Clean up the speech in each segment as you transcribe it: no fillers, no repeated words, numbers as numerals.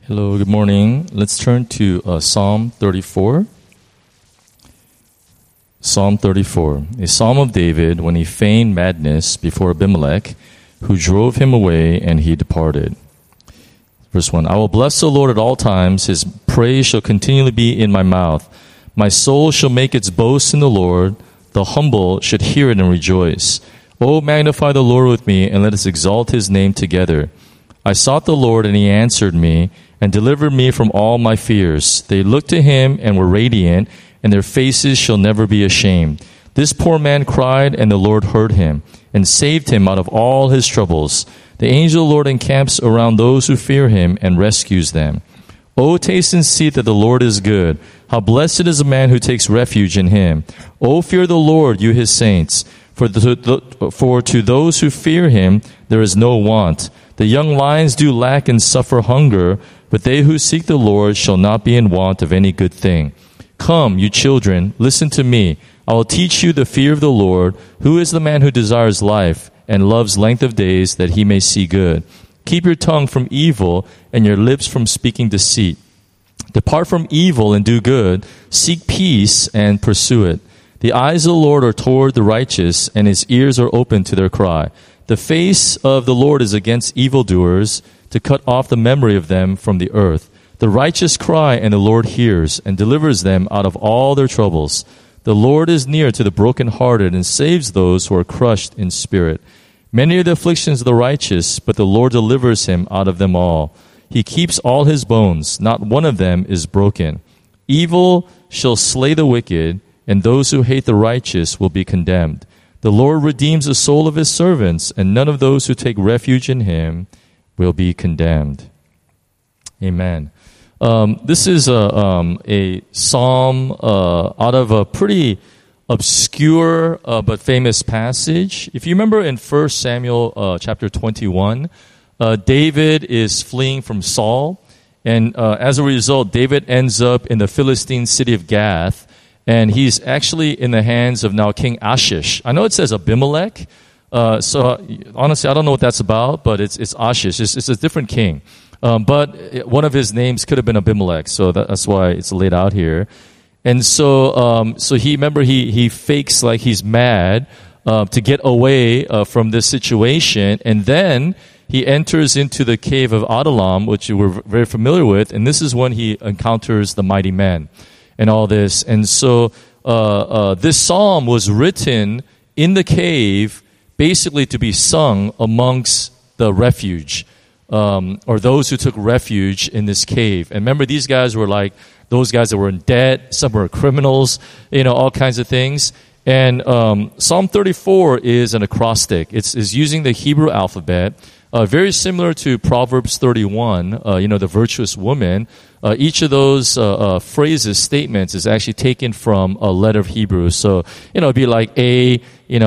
Hello, good morning. Let's turn to Psalm 34. Psalm 34, a psalm of David when he feigned madness before Abimelech, who drove him away, and he departed. Verse 1, I will bless the Lord at all times. His praise shall continually be in my mouth. My soul shall make its boast in the Lord. The humble should hear it and rejoice. O magnify the Lord with me, and let us exalt his name together. I sought the Lord, and he answered me, and delivered me from all my fears. They looked to him and were radiant, and their faces shall never be ashamed. This poor man cried, and the Lord heard him, and saved him out of all his troubles. The angel of the Lord encamps around those who fear him, and rescues them. O taste and see that the Lord is good. How blessed is a man who takes refuge in him. O fear the Lord, you his saints. For to those who fear him there is no want. The young lions do lack and suffer hunger, but they who seek the Lord shall not be in want of any good thing. Come, you children, listen to me. I will teach you the fear of the Lord. Who is the man who desires life and loves length of days that he may see good? Keep your tongue from evil and your lips from speaking deceit. Depart from evil and do good. Seek peace and pursue it. The eyes of the Lord are toward the righteous, and his ears are open to their cry. The face of the Lord is against evildoers, to cut off the memory of them from the earth. The righteous cry, and the Lord hears, and delivers them out of all their troubles. The Lord is near to the brokenhearted, and saves those who are crushed in spirit. Many are the afflictions of the righteous, but the Lord delivers him out of them all. He keeps all his bones, not one of them is broken. Evil shall slay the wicked, and those who hate the righteous will be condemned. The Lord redeems the soul of his servants, and none of those who take refuge in him will be condemned. Amen. This is a psalm out of a pretty obscure but famous passage. If you remember in 1 Samuel chapter 21, David is fleeing from Saul, and as a result, David ends up in the Philistine city of Gath, and he's actually in the hands of now King Ashish. I know it says Abimelech, so honestly, I don't know what that's about, but it's Ashish. It's a different king. But one of his names could have been Abimelech, so that's why it's laid out here. And so he fakes like he's mad to get away from this situation, and then he enters into the cave of Adullam, which we're very familiar with, and this is when he encounters the mighty men and all this. And so this psalm was written in the cave, basically to be sung amongst the refuge, or those who took refuge in this cave. And remember, these guys were like those guys that were in debt, some were criminals, all kinds of things. And Psalm 34 is an acrostic. It's using the Hebrew alphabet, very similar to Proverbs 31, the virtuous woman. Each of those phrases, statements, is actually taken from a letter of Hebrew. So, it'd be like A,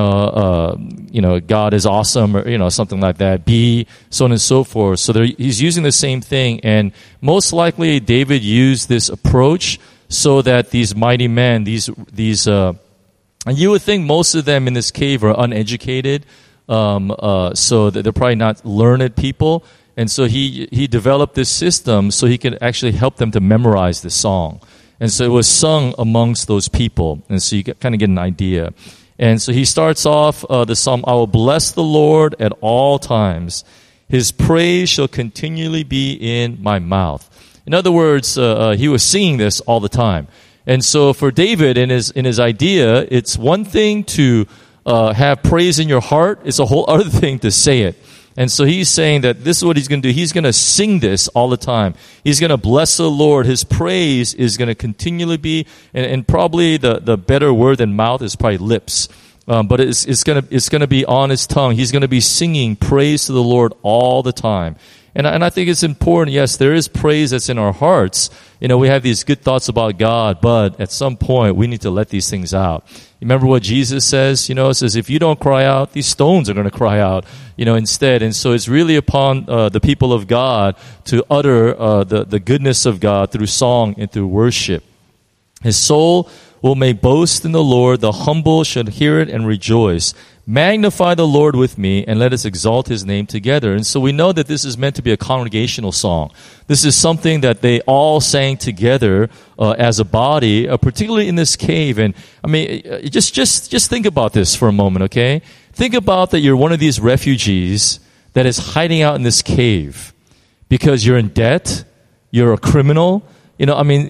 God is awesome, or, something like that. B, so on and so forth. So he's using the same thing. And most likely David used this approach so that these mighty men, and you would think most of them in this cave are uneducated, so that they're probably not learned people. And so he developed this system so he could actually help them to memorize the song. And so it was sung amongst those people. And so you kind of get an idea. And so he starts off the psalm, I will bless the Lord at all times. His praise shall continually be in my mouth. In other words, he was singing this all the time. And so for David, in his idea, it's one thing to have praise in your heart. It's a whole other thing to say it. And so he's saying that this is what he's going to do. He's going to sing this all the time. He's going to bless the Lord. His praise is going to continually be, and probably the better word than mouth is probably lips. But it's going to be on his tongue. He's going to be singing praise to the Lord all the time. And I think it's important. Yes, there is praise that's in our hearts. We have these good thoughts about God, but at some point we need to let these things out. Remember what Jesus says? It says, if you don't cry out, these stones are going to cry out, instead. And so it's really upon the people of God to utter the goodness of God through song and through worship. His soul will make boast in the Lord. The humble should hear it and rejoice. magnify the Lord with me and let us exalt his name together. And so we know that this is meant to be a congregational song. This is something that they all sang together as a body, particularly in this cave. And I mean, just think about this for a moment, okay? Think about that you're one of these refugees that is hiding out in this cave because you're in debt, you're a criminal. You know, I mean,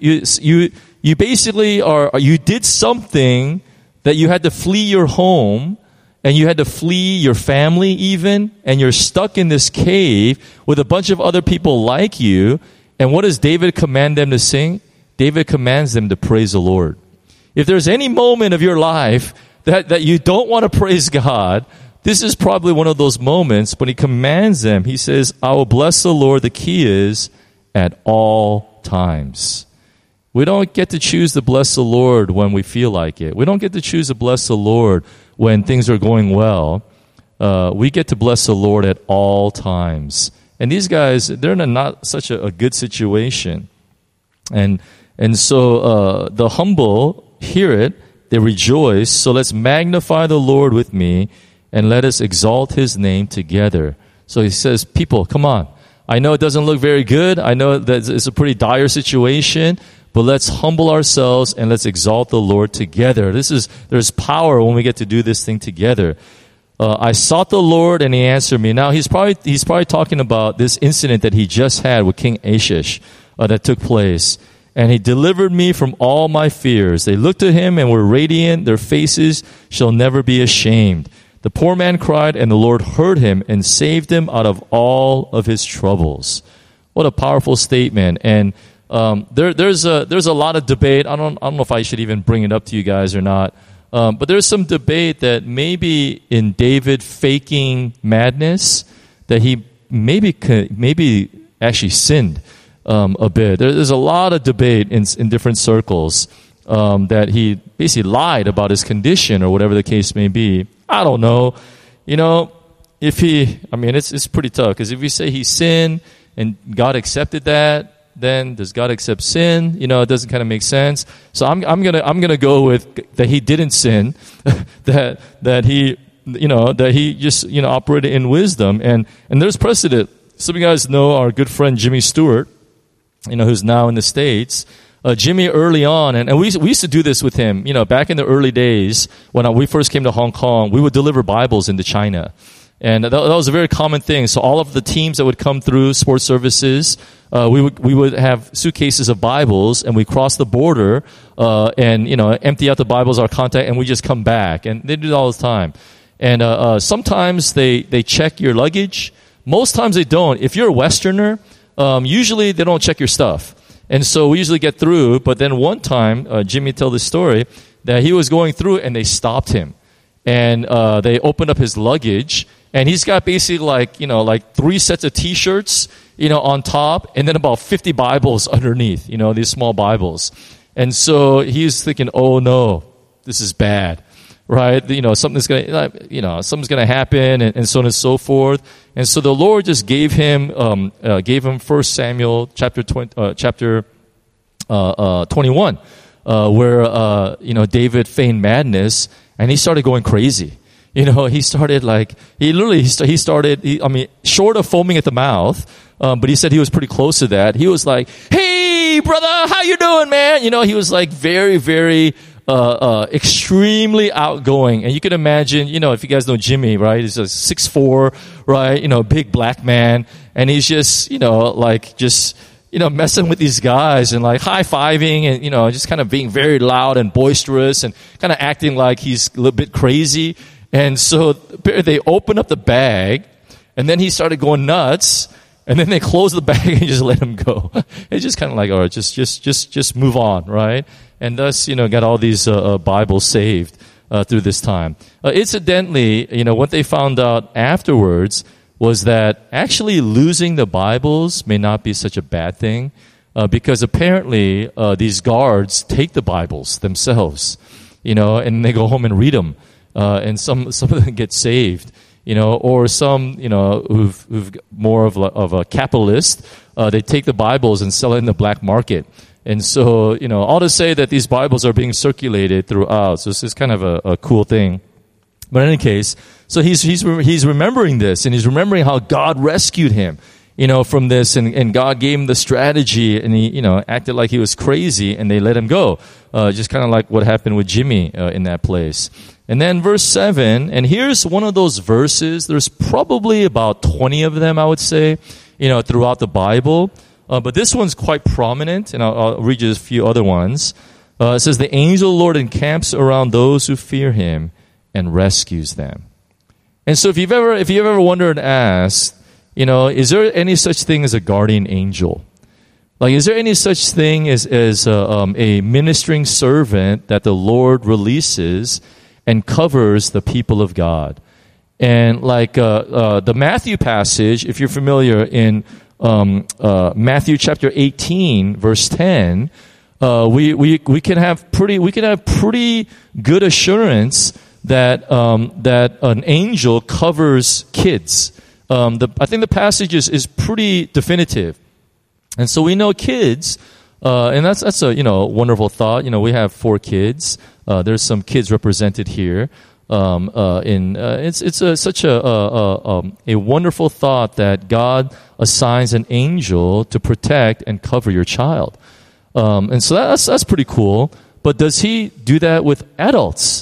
you basically you did something that you had to flee your home, and you had to flee your family even, and you're stuck in this cave with a bunch of other people like you. And what does David command them to sing? David commands them to praise the Lord. If there's any moment of your life that you don't want to praise God, this is probably one of those moments. But he commands them. He says, I will bless the Lord. The key is at all times. We don't get to choose to bless the Lord when we feel like it. We don't get to choose to bless the Lord when things are going well. We get to bless the Lord at all times. And these guys, they're in not such a good situation. And so the humble hear it, they rejoice. So let's magnify the Lord with me and let us exalt his name together. So he says, people, come on. I know it doesn't look very good. I know that it's a pretty dire situation, but let's humble ourselves and let's exalt the Lord together. There's power when we get to do this thing together. I sought the Lord and he answered me. Now he's probably talking about this incident that he just had with King Achish that took place. And he delivered me from all my fears. They looked at him and were radiant. Their faces shall never be ashamed. The poor man cried, and the Lord heard him and saved him out of all of his troubles. What a powerful statement! And there's a lot of debate. I don't know if I should even bring it up to you guys or not. But there's some debate that maybe in David faking madness, that he maybe actually sinned a bit. There's a lot of debate in different circles that he basically lied about his condition or whatever the case may be. I don't know. You know, it's pretty tough, because if we say he sinned and God accepted that, then does God accept sin? You know, it doesn't kind of make sense. So I'm gonna go with that he didn't sin, that he just operated in wisdom, and there's precedent. Some of you guys know our good friend Jimmy Stewart, who's now in the States. Jimmy early on, and we used to do this with him, back in the early days when we first came to Hong Kong, we would deliver Bibles into China. And that was a very common thing. So all of the teams that would come through sports services, we would have suitcases of Bibles, and we cross the border, and empty out the Bibles, our contact, and we just come back. And they do it all the time. And sometimes they check your luggage. Most times they don't. If you're a Westerner, usually they don't check your stuff. And so we usually get through. But then one time, Jimmy told this story that he was going through, and they stopped him, and they opened up his luggage. And he's got basically like 3 sets of T-shirts, on top, and then about 50 Bibles underneath, these small Bibles. And so he's thinking, oh no, this is bad, right? Something's gonna happen, and so on and so forth. And so the Lord just gave him 1 Samuel chapter 21, where David feigned madness, and he started going crazy. He started short of foaming at the mouth, but he said he was pretty close to that. He was like, hey, brother, how you doing, man? He was like very, very, extremely outgoing. And you can imagine, if you guys know Jimmy, right? He's a 6'4", right? Big black man. And he's just, messing with these guys and like high-fiving and, just kind of being very loud and boisterous and kind of acting like he's a little bit crazy. And so they opened up the bag, and then he started going nuts, and then they closed the bag and just let him go. It's just kind of like, all right, just move on, right? And thus, got all these Bibles saved through this time. Incidentally, what they found out afterwards was that actually losing the Bibles may not be such a bad thing, because apparently these guards take the Bibles themselves, and they go home and read them. And some of them get saved, or some, who've more of a capitalist, they take the Bibles and sell it in the black market. And so, all to say that these Bibles are being circulated throughout. So this is kind of a cool thing. But in any case, so he's remembering this, and he's remembering how God rescued him, from this, and God gave him the strategy, and he, acted like he was crazy, and they let him go. Just kind of like what happened with Jimmy in that place. And then verse 7, and here's one of those verses. There's probably about 20 of them, I would say, throughout the Bible. But this one's quite prominent, and I'll read you a few other ones. It says, the angel of the Lord encamps around those who fear him and rescues them. And so if you've ever wondered and asked, is there any such thing as a guardian angel? Like, is there any such thing as a ministering servant that the Lord releases and covers the people of God? And like the Matthew passage, if you're familiar, in Matthew chapter 18, verse 10, we can have pretty good assurance that an angel covers kids. I think the passage is pretty definitive, and so we know kids, and that's a wonderful thought. We have 4 kids. There's some kids represented here. It's such a wonderful thought that God assigns an angel to protect and cover your child, and so that's pretty cool. But does he do that with adults?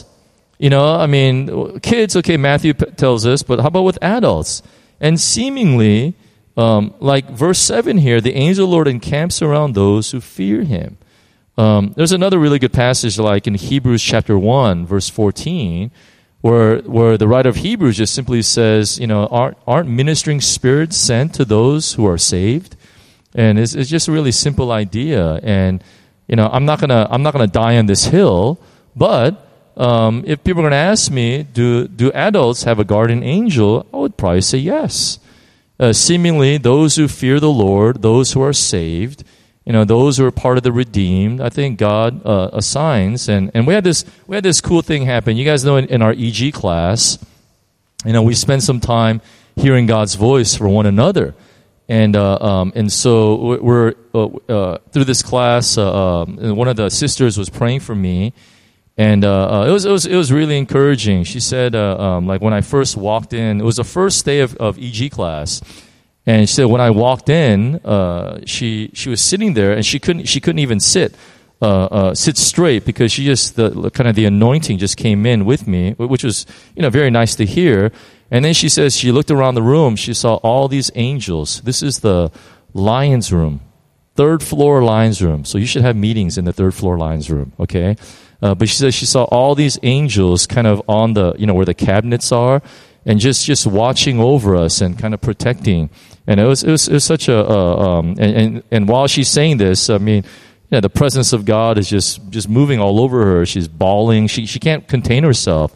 Kids, okay, Matthew tells us, but how about with adults? And seemingly, like verse 7 here, the angel of the Lord encamps around those who fear him. There's another really good passage like in Hebrews chapter 1, verse 14, where the writer of Hebrews just simply says, aren't ministering spirits sent to those who are saved? And it's just a really simple idea. And, I'm not gonna die on this hill, but if people are going to ask me, do adults have a guardian angel? I would probably say yes. Seemingly, those who fear the Lord, those who are saved, those who are part of the redeemed, I think God assigns. And we had this cool thing happen. You guys know in our EG class, we spend some time hearing God's voice for one another. And so we're through this class. One of the sisters was praying for me. And it was really encouraging. She said, like when I first walked in, it was the first day of EG class, and she said when I walked in, she was sitting there and she couldn't even sit straight because she just the anointing just came in with me, which was very nice to hear. And then she says she looked around the room, she saw all these angels. This is the Lions room, 3rd floor Lions room. So you should have meetings in the 3rd floor Lions room, okay? But she says she saw all these angels kind of on the, where the cabinets are, and just watching over us and kind of protecting. And it was such and while she's saying this, the presence of God is just moving all over her. She's bawling. She can't contain herself.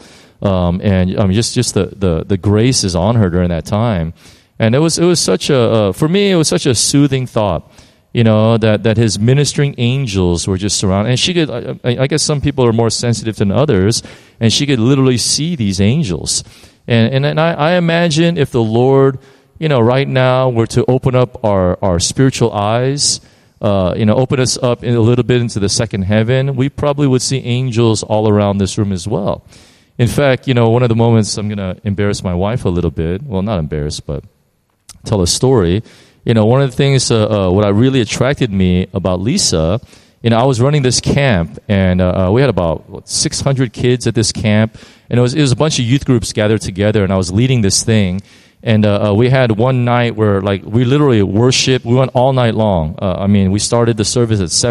Just the grace is on her during that time. And it was such for me, it was such a soothing thought. That his ministering angels were just surrounding. And she could, I guess some people are more sensitive than others, and she could literally see these angels. And I imagine if the Lord, right now were to open up our spiritual eyes, open us up a little bit into the second heaven, we probably would see angels all around this room as well. In fact, one of the moments I'm going to embarrass my wife a little bit. Well, not embarrass, but tell a story. One of the things, what really attracted me about Lisa, I was running this camp, and we had about 600 kids at this camp, and it was a bunch of youth groups gathered together, and I was leading this thing, and we had one night where we literally worshiped. We went all night long. We started the service at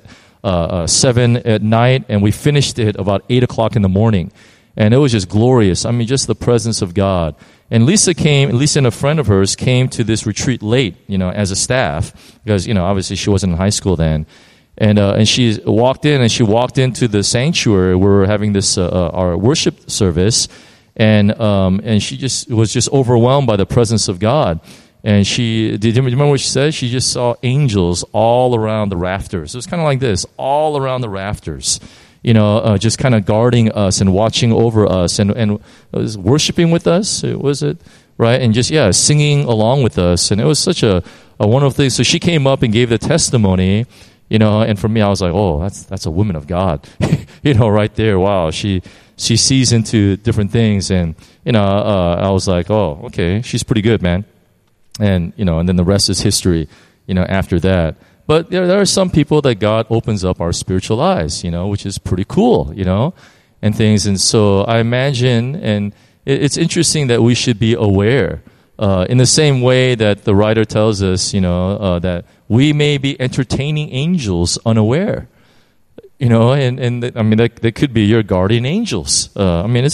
7 at night, and we finished it about 8 o'clock in the morning, and it was just glorious. Just the presence of God. And Lisa and a friend of hers came to this retreat late, as a staff, because, obviously she wasn't in high school then. And she walked into the sanctuary where we were having this, our worship service, and she was just overwhelmed by the presence of God. And do you remember what she said? She just saw angels all around the rafters. It was kind of like this, all around the rafters. Just kind of guarding us and watching over us and was worshiping with us, was it? Right? And just, singing along with us. And it was such a wonderful thing. So she came up and gave the testimony, and for me, I was like, oh, that's a woman of God, right there. Wow. She she sees into different things, and I was like, oh, okay, she's pretty good, man. And and then the rest is history. After that. But there are some people that God opens up our spiritual eyes, which is pretty cool, and things. And so I imagine, and it's interesting that we should be aware, in the same way that the writer tells us, that we may be entertaining angels unaware, and I mean that could be your guardian angels. I mean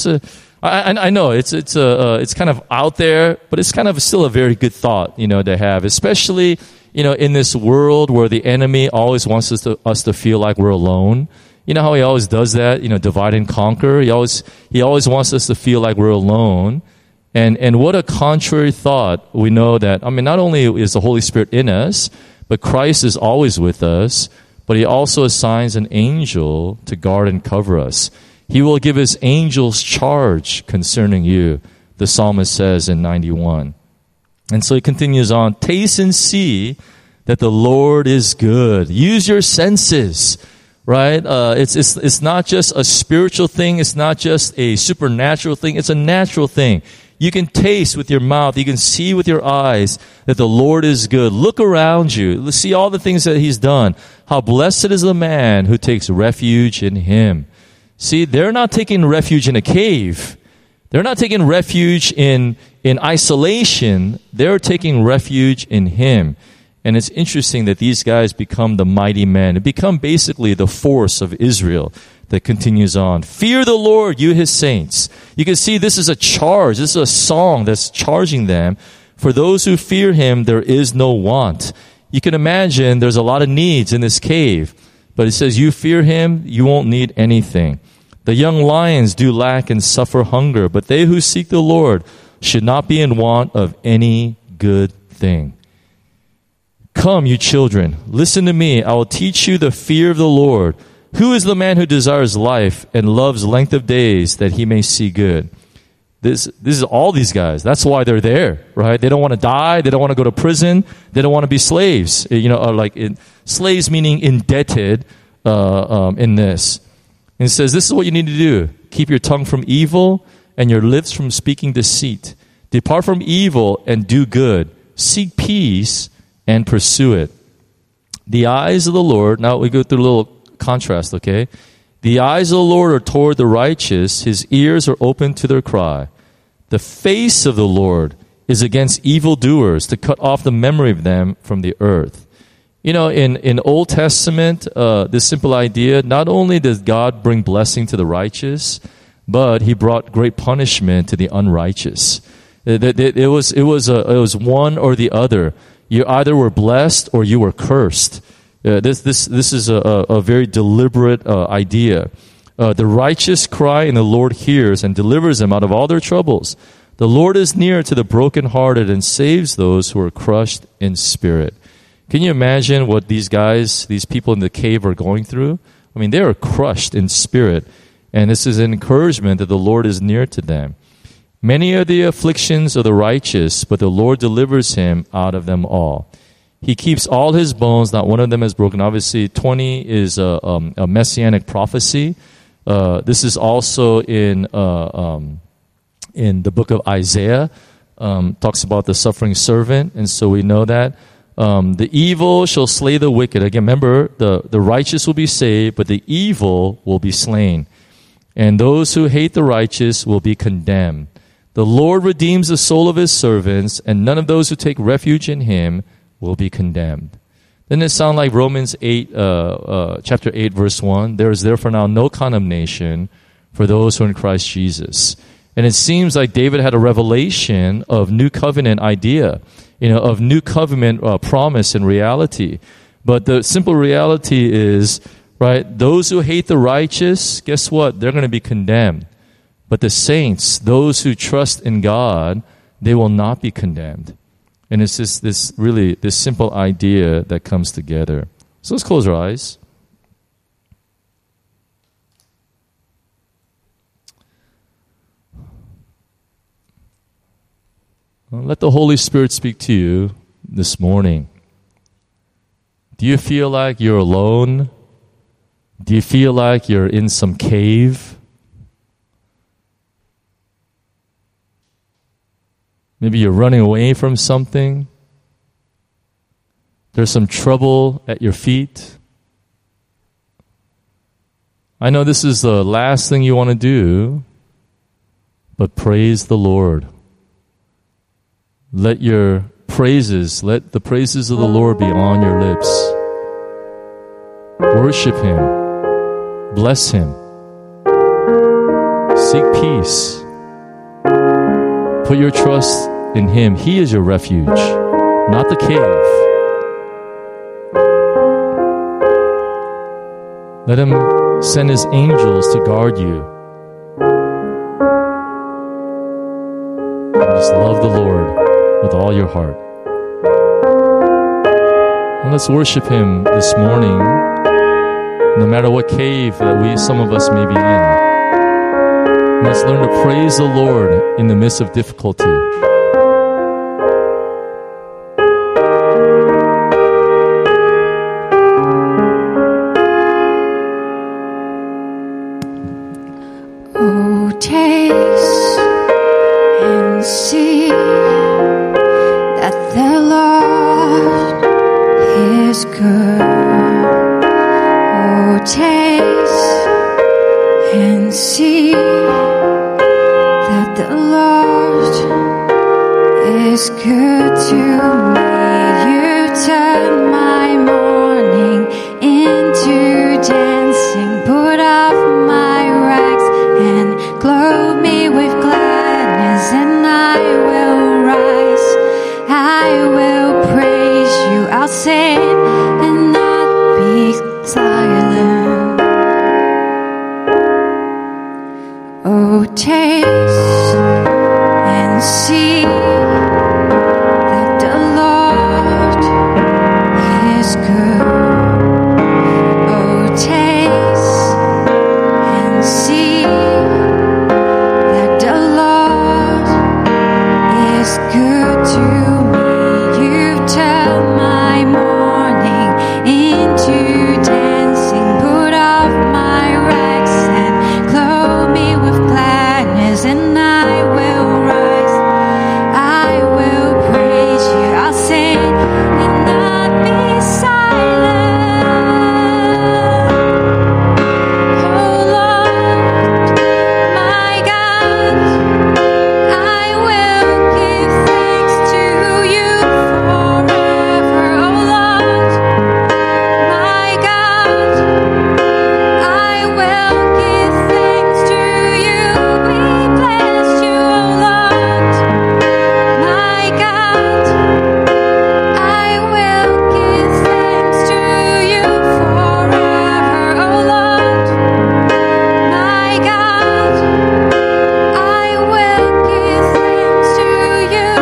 I know it's kind of out there, but it's kind of still a very good thought, to have, especially in this world where the enemy always wants us to feel like we're alone. You know how he always does that, divide and conquer. He always wants us to feel like we're alone. And what a contrary thought. We know that, not only is the Holy Spirit in us, but Christ is always with us, but he also assigns an angel to guard and cover us. He will give his angels charge concerning you, the psalmist says in 91. And so he continues on, taste and see that the Lord is good. Use your senses, right? It's not just a spiritual thing. It's not just a supernatural thing. It's a natural thing. You can taste with your mouth. You can see with your eyes that the Lord is good. Look around you. See all the things that he's done. How blessed is the man who takes refuge in him. See, they're not taking refuge in a cave. They're not taking refuge in isolation. They're taking refuge in him. And it's interesting that these guys become the mighty men. They become basically the force of Israel that continues on. Fear the Lord, you his saints. You can see this is a charge. This is a song that's charging them. For those who fear him, there is no want. You can imagine there's a lot of needs in this cave. But it says, you fear him, you won't need anything. The young lions do lack and suffer hunger, but they who seek the Lord should not be in want of any good thing. Come, you children, listen to me. I will teach you the fear of the Lord. Who is the man who desires life and loves length of days that he may see good? This is all these guys. That's why they're there, right? They don't want to die. They don't want to go to prison. They don't want to be slaves. Slaves meaning indebted in this. And it says, this is what you need to do. Keep your tongue from evil and your lips from speaking deceit. Depart from evil and do good. Seek peace and pursue it. The eyes of the Lord, now we go through a little contrast, okay? The eyes of the Lord are toward the righteous. His ears are open to their cry. The face of the Lord is against evildoers to cut off the memory of them from the earth. In Old Testament, this simple idea, not only does God bring blessing to the righteous, but he brought great punishment to the unrighteous. It was one or the other. You either were blessed or you were cursed. This is a very deliberate idea. The righteous cry and the Lord hears and delivers them out of all their troubles. The Lord is near to the brokenhearted and saves those who are crushed in spirit. Can you imagine what these people in the cave are going through? I mean, they are crushed in spirit. And this is an encouragement that the Lord is near to them. Many are the afflictions of the righteous, but the Lord delivers him out of them all. He keeps all his bones, not one of them is broken. Obviously, 20 is a messianic prophecy. This is also in the book of Isaiah. Talks about the suffering servant, and so we know that. The evil shall slay the wicked. Again, remember, the righteous will be saved, but the evil will be slain. And those who hate the righteous will be condemned. The Lord redeems the soul of his servants, and none of those who take refuge in him will be condemned. Doesn't it sound like Romans 8, chapter 8, verse 1? There is therefore now no condemnation for those who are in Christ Jesus. And it seems like David had a revelation of new covenant idea, of new covenant promise and reality. But the simple reality is, right, those who hate the righteous, guess what? They're going to be condemned. But the saints, those who trust in God, they will not be condemned. And it's just this simple idea that comes together. So let's close our eyes. Let the Holy Spirit speak to you this morning. Do you feel like you're alone? Do you feel like you're in some cave? Maybe you're running away from something. There's some trouble at your feet. I know this is the last thing you want to do, but praise the Lord. Let the praises of the Lord be on your lips. Worship Him. Bless Him. Seek peace. Put your trust in Him. He is your refuge, not the cave. Let Him send His angels to guard you. And just love the Lord with all your heart. And let's worship Him this morning, no matter what cave that some of us may be in. And let's learn to praise the Lord in the midst of difficulty. Oh, taste and see that the Lord is good. Oh, taste and see that the Lord is good to me. You turn my morning into dancing, put off my rags and clothe me with gladness, and I will rise, I will praise you, I'll sing and not be silent. Oh, taste and see that the Lord is good. Oh, taste and see that the Lord is good to me. You turn my morning into dancing, put off my rags and clothe me with gladness, and I will rise, I will praise you, I'll sing and not be silent. Oh Lord, my God, I will give thanks to you forever. Oh Lord, my God, I will give thanks to you. We bless you, oh Lord, my God, I will give thanks to you forever. Oh Lord, my God, I will give thanks to you.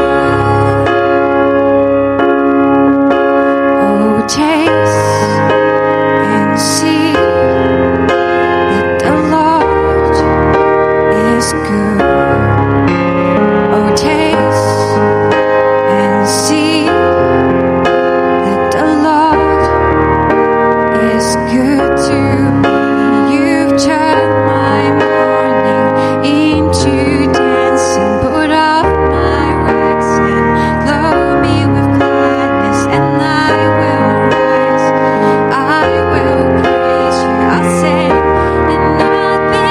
Oh, taste and see that the Lord is good. Oh, taste and see that the Lord is good to me. You've turned my morning into dancing, put off my rags and clothe me with gladness, and I will rise, I will praise you, I'll sing and not be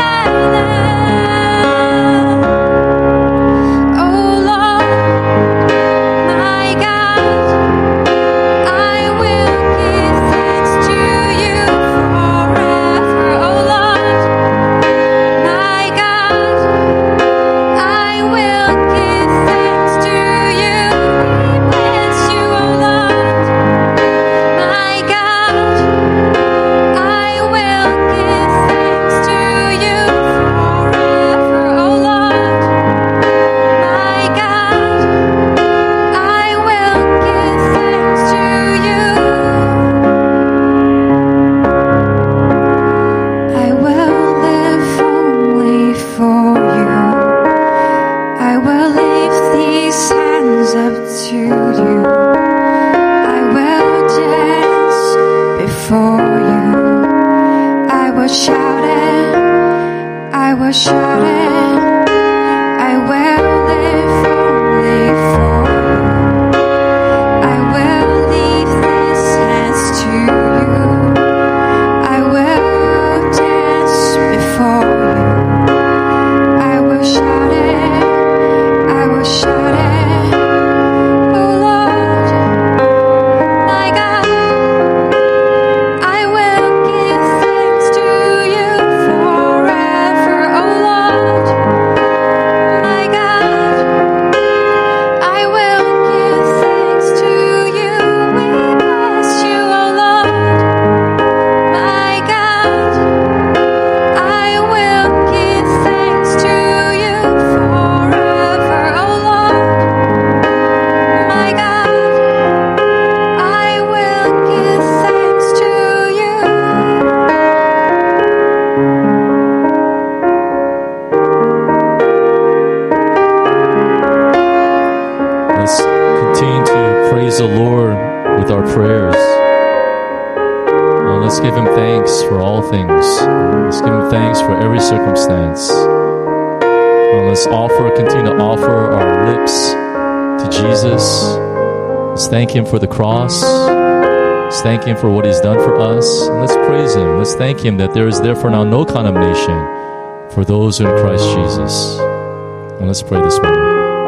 silent. Oh Lord, my God, I will give thanks to you forever. Oh Lord, my God, I will give thanks to you. We bless you, oh Lord, my God, I will give thanks to you forever. Oh Lord, my God, I will give thanks to you. I will live only for you. I will lift these hands up to you. I will dance before you. I will shout it, I will shout it. I will live only let's give Him thanks for all things. Let's give Him thanks for every circumstance. Let's continue to offer our lips to Jesus. Let's thank Him for the cross. Let's thank Him for what He's done for us. And let's praise Him. Let's thank Him that there is therefore now no condemnation for those who are in Christ Jesus. And let's pray this morning.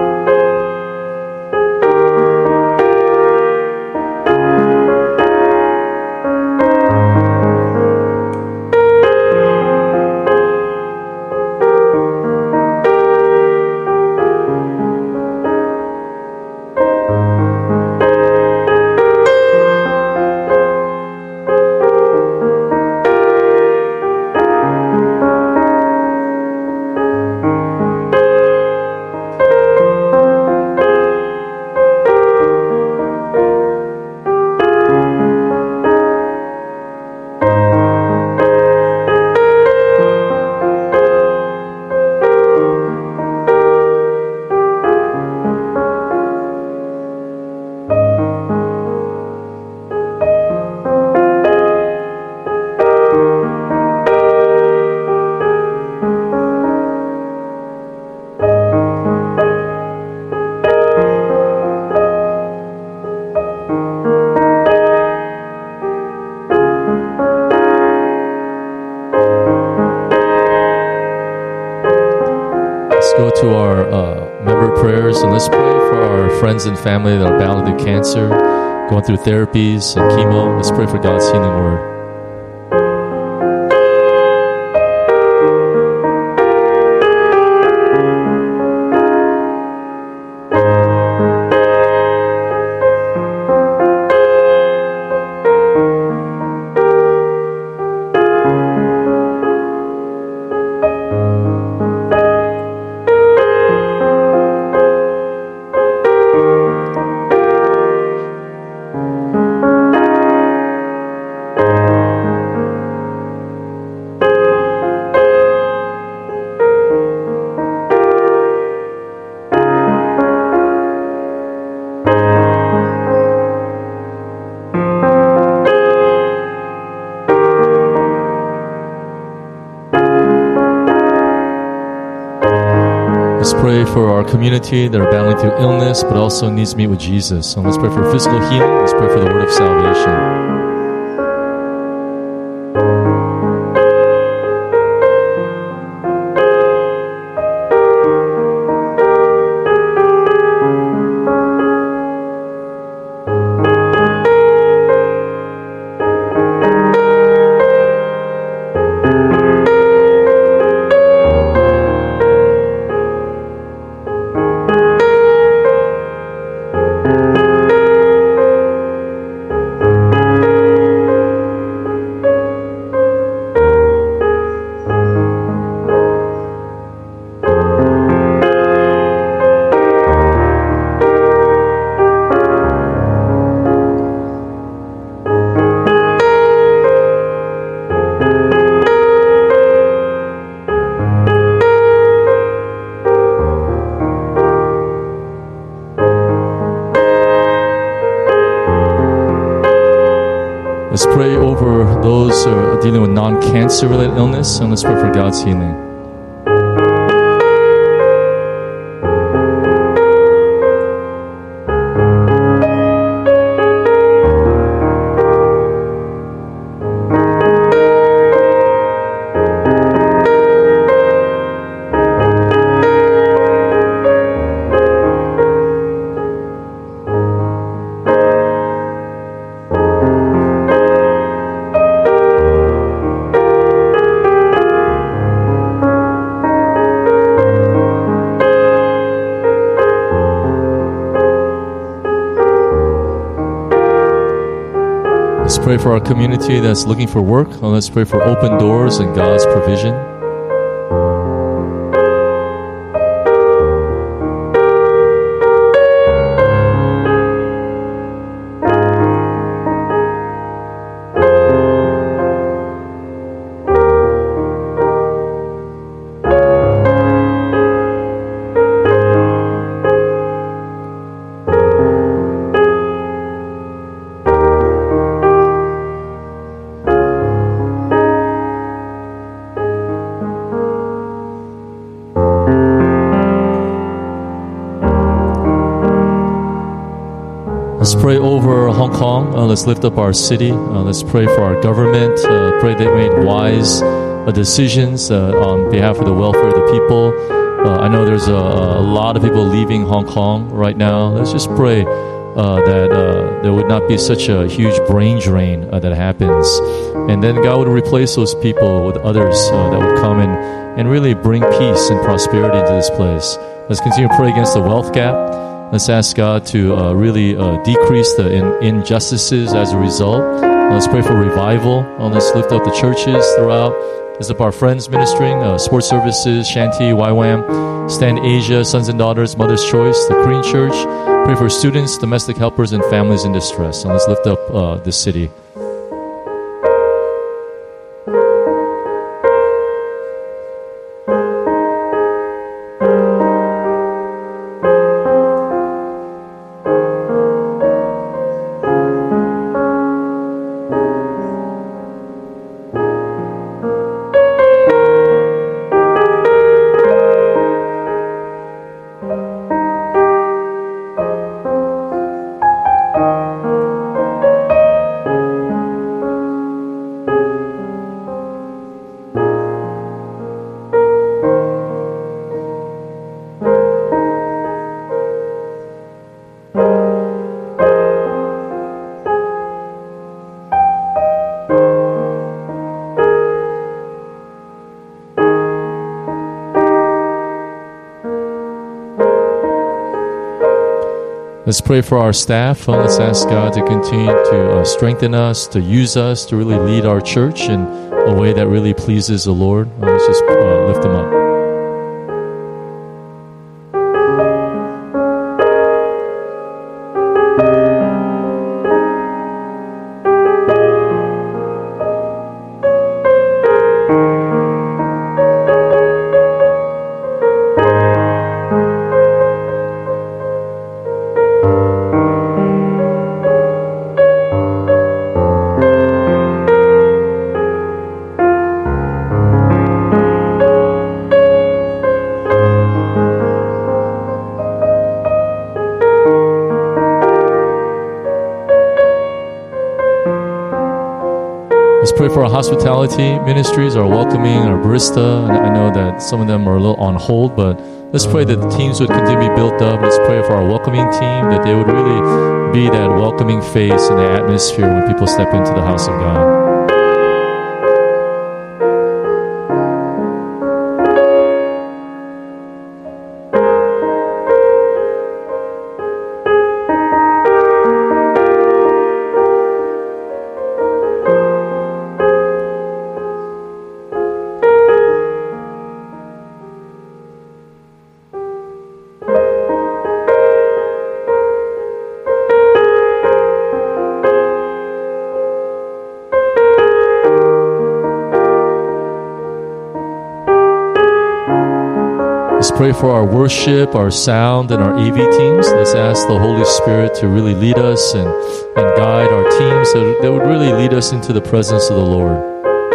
Go to our member prayers, and let's pray for our friends and family that are battling through cancer, going through therapies and chemo. Let's pray for God's healing word. Let's pray for our community that are battling through illness but also needs to meet with Jesus. So let's pray for physical healing. Let's pray for the word of salvation. Let's pray over those who are dealing with non-cancer related illness, and let's pray for God's healing. Let's pray for our community that's looking for work. And let's pray for open doors and God's provision. let's lift up our city. Let's pray for our government. Pray they made wise decisions on behalf of the welfare of the people. I know there's a lot of people leaving Hong Kong right now. Let's just pray that there would not be such a huge brain drain that happens. And then God would replace those people with others that would come and really bring peace and prosperity into this place. Let's continue to pray against the wealth gap. Let's ask God to really decrease the injustices as a result. Let's pray for revival. Let's lift up the churches throughout. Let's lift up our friends ministering, sports services, Shanty, YWAM, Stand Asia, Sons and Daughters, Mother's Choice, the Korean Church. Pray for students, domestic helpers, and families in distress. And let's lift up this city. Let's pray for our staff. Let's ask God to continue to strengthen us, to use us, to really lead our church in a way that really pleases the Lord. Let's just lift them up. For our hospitality ministries, our welcoming, our barista, and I know that some of them are a little on hold, but let's pray that the teams would continue to be built up. Let's pray for our welcoming team, that they would really be that welcoming face in the atmosphere when people step into the house of God. Let's pray for our worship, our sound, and our AV teams. Let's ask the Holy Spirit to really lead us and guide our teams that would really lead us into the presence of the Lord.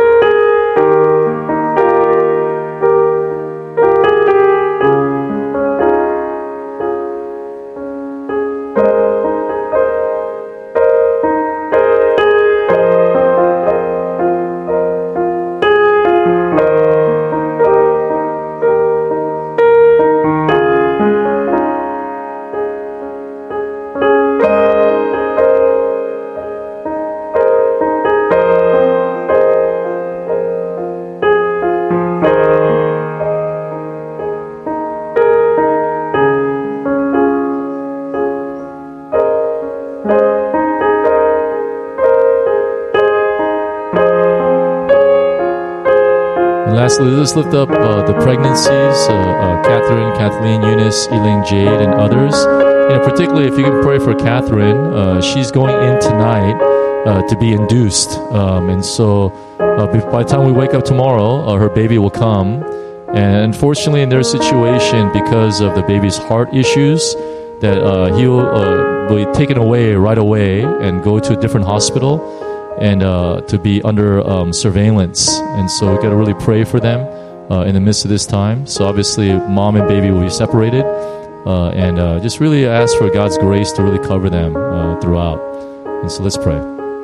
Lastly, let's lift up the pregnancies, Catherine, Kathleen, Eunice, Elaine, Jade, and others. Particularly if you can pray for Catherine, she's going in tonight to be induced. And so by the time we wake up tomorrow, her baby will come. And unfortunately, in their situation, because of the baby's heart issues, that he'll be taken away right away and go to a different hospital and to be under surveillance. And so we've got to really pray for them in the midst of this time. So obviously, mom and baby will be separated. And just really ask for God's grace to really cover them throughout. And so let's pray.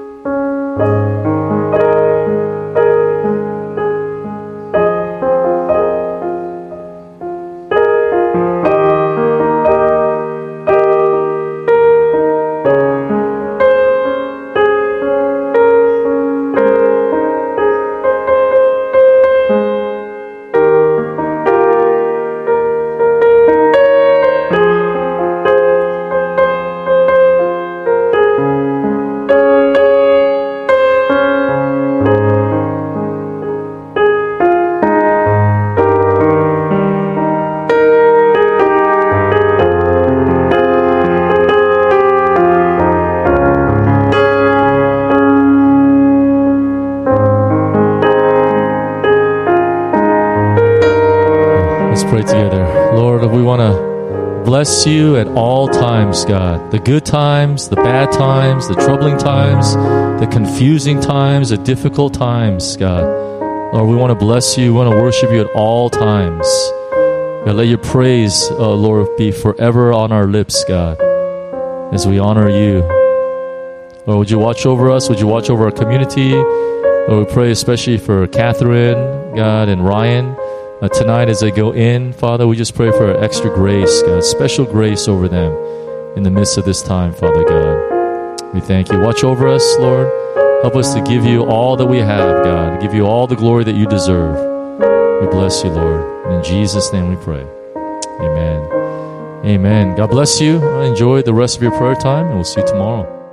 Pray together. Lord, we want to bless you at all times, God. The good times, the bad times, the troubling times, the confusing times, the difficult times, God. Lord, we want to bless you. We want to worship you at all times. God, let your praise, Lord, be forever on our lips, God, as we honor you. Lord, would you watch over us? Would you watch over our community? Lord, we pray especially for Catherine, God, and Ryan. Tonight as they go in, Father, we just pray for extra grace, God, special grace over them in the midst of this time, Father God. We thank you. Watch over us, Lord. Help us to give you all that we have, God, to give you all the glory that you deserve. We bless you, Lord. And in Jesus' name we pray. Amen. Amen. God bless you. Enjoy the rest of your prayer time, and we'll see you tomorrow.